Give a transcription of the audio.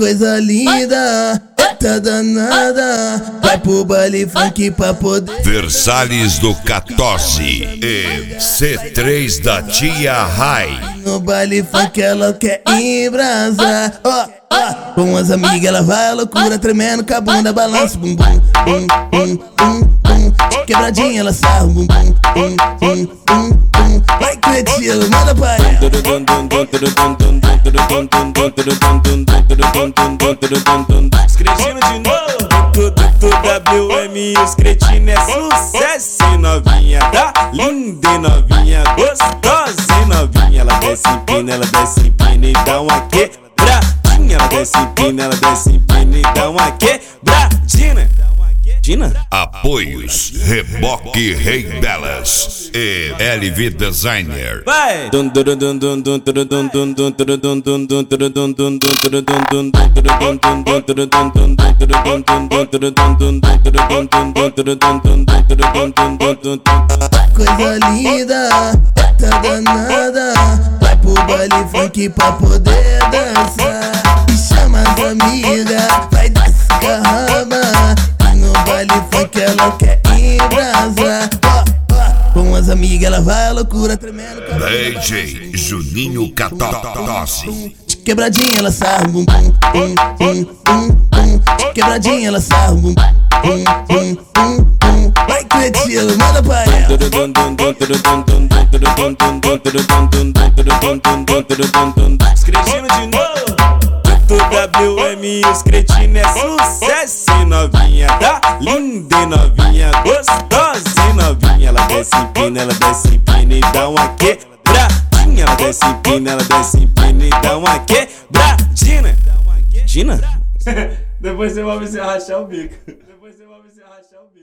coisa linda, tá danada. Vai pro baile funk pra poder. Versalhes do 14 e C3 da Tia Rai. No baile funk ela quer embrasar. Com as amigas ela vai à loucura, tremendo com a bunda, balança bum bum, bum, bum, bum, bum. Quebradinha ela sarra bum bum, bum, bum, bum, bum. Vai Cretilo, manda pra ela. Os cretinos de novo. Do WM, os cretinos é sucesso. E novinha tá linda e novinha gostosa. E novinha ela desce empina e dá uma quebradinha. Ela desce empina e dá uma quebradinha. Apoios Reboque Rei Delas e LV Designer. Vai! Coisa linda, tá danada. Vai pro baile funk pra poder dançar. E chama as amigas, vai dar escarrama. No baile funk ela quer embrasar. Com as amigas ela vai à loucura, tremendo com a DJ Juninho 14. quebradinha ela sarra bum bum, bum, bum, bum, bum. Quebradinha ela sarra bum bum, bum, bum, bum. Vai Cretilo, manda pra ela. Os cretinos de novo. Do WM, os cretinos é sucesso. E novinha tá linda e novinha gostosa. E novinha ela desce empina e dá uma quebradinha. Ela desce empina e dá uma quebradinha. Gina? Depois você vai ver se rachar o bico.